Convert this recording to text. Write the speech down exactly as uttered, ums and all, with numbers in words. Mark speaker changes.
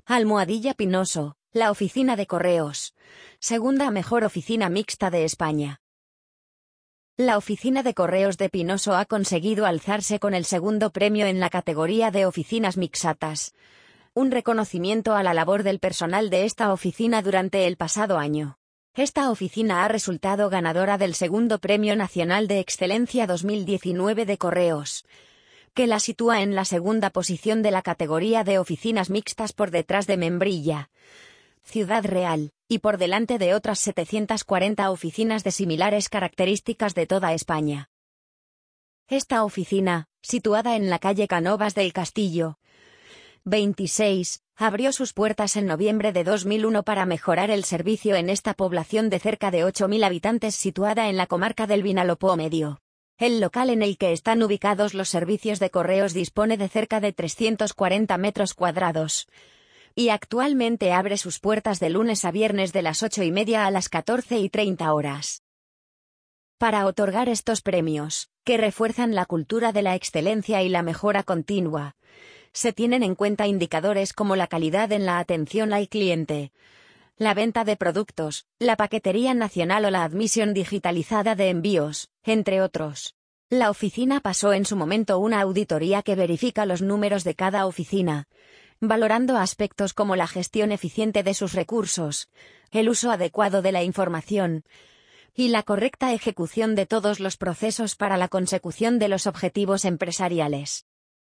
Speaker 1: Almohadilla Pinoso, la oficina de correos. Segunda mejor oficina mixta de España. La oficina de correos de Pinoso ha conseguido alzarse con el segundo premio en la categoría de oficinas mixtas. Un reconocimiento a la labor del personal de esta oficina durante el pasado año. Esta oficina ha resultado ganadora del segundo Premio Nacional de Excelencia dos mil diecinueve de Correos, que la sitúa en la segunda posición de la categoría de oficinas mixtas por detrás de Membrilla, Ciudad Real, y por delante de otras setecientas cuarenta oficinas de similares características de toda España. Esta oficina, situada en la calle Cánovas del Castillo, veintiséis, abrió sus puertas en noviembre de dos mil uno para mejorar el servicio en esta población de cerca de ocho mil habitantes situada en la comarca del Vinalopó Medio. El local en el que están ubicados los servicios de correos dispone de cerca de trescientos cuarenta metros cuadrados y actualmente abre sus puertas de lunes a viernes de las ocho y media a las catorce y treinta horas. Para otorgar estos premios, que refuerzan la cultura de la excelencia y la mejora continua, se tienen en cuenta indicadores como la calidad en la atención al cliente, la venta de productos, la paquetería nacional o la admisión digitalizada de envíos, entre otros. La oficina pasó en su momento una auditoría que verifica los números de cada oficina, valorando aspectos como la gestión eficiente de sus recursos, el uso adecuado de la información y la correcta ejecución de todos los procesos para la consecución de los objetivos empresariales.